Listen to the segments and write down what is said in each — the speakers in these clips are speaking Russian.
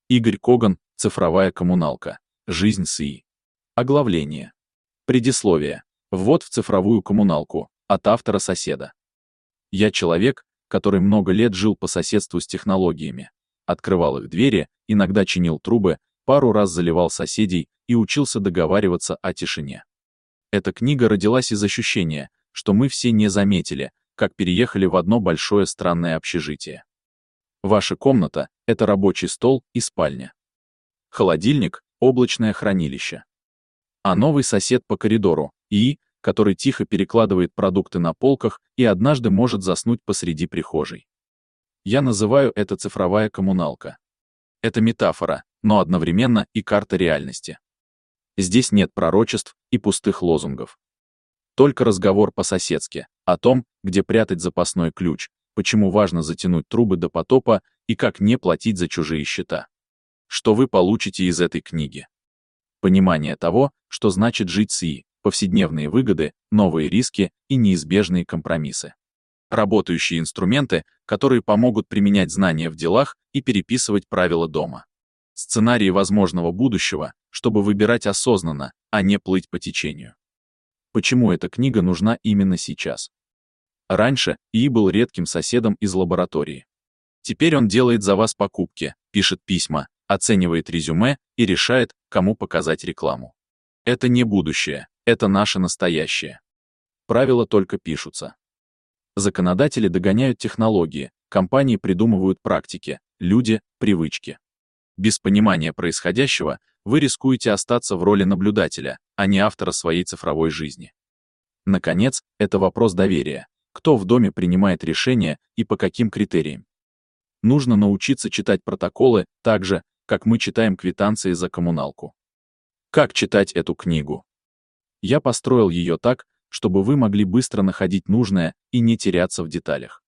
Игорь Коган, цифровая коммуналка. Жизнь с ИИ. Оглавление. Предисловие. Ввод в цифровую коммуналку. От автора-соседа. Я человек, который много лет жил по соседству с технологиями. Открывал их двери, иногда чинил трубы, пару раз заливал соседей и учился договариваться о тишине. Эта книга родилась из ощущения, что мы все не заметили, как переехали в одно большое странное общежитие. Ваша комната — это рабочий стол и спальня. Холодильник — облачное хранилище. А новый сосед по коридору — ИИ, который тихо перекладывает продукты на полках и однажды может заснуть посреди прихожей. Я называю это цифровая коммуналка. Это метафора, но одновременно и карта реальности. Здесь нет пророчеств и пустых лозунгов. Только разговор по-соседски, о том, где прятать запасной ключ, почему важно затянуть трубы до потопа и как не платить за чужие счета. Что вы получите из этой книги? Понимание того, что значит жить с ИИ, повседневные выгоды, новые риски и неизбежные компромиссы. Работающие инструменты, которые помогут применять знания в делах и переписывать правила дома. Сценарии возможного будущего, чтобы выбирать осознанно, а не плыть по течению. Почему эта книга нужна именно сейчас? Раньше ИИ был редким соседом из лаборатории. Теперь он делает за вас покупки, пишет письма, оценивает резюме и решает, кому показать рекламу. Это не будущее, это наше настоящее. Правила только пишутся. Законодатели догоняют технологии, компании придумывают практики, люди — привычки. Без понимания происходящего вы рискуете остаться в роли наблюдателя, а не автора своей цифровой жизни. Наконец, это вопрос доверия. Кто в доме принимает решения и по каким критериям? Нужно научиться читать протоколы так же, как мы читаем квитанции за коммуналку. Как читать эту книгу? Я построил ее так, чтобы вы могли быстро находить нужное и не теряться в деталях.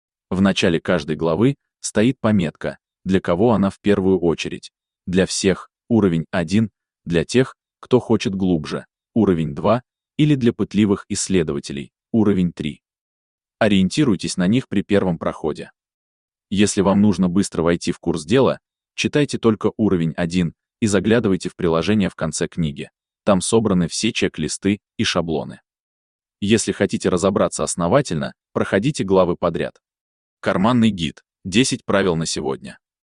В начале каждой главы стоит пометка, для кого она в первую очередь. Для всех — уровень 1, для тех, кто хочет глубже — уровень 2, или для пытливых исследователей — уровень 3. Ориентируйтесь на них при первом проходе. Если вам нужно быстро войти в курс дела, читайте только уровень 1 и заглядывайте в приложение в конце книги. Там собраны все чек-листы и шаблоны. Если хотите разобраться основательно, проходите главы подряд. Карманный гид. 10 правил на сегодня.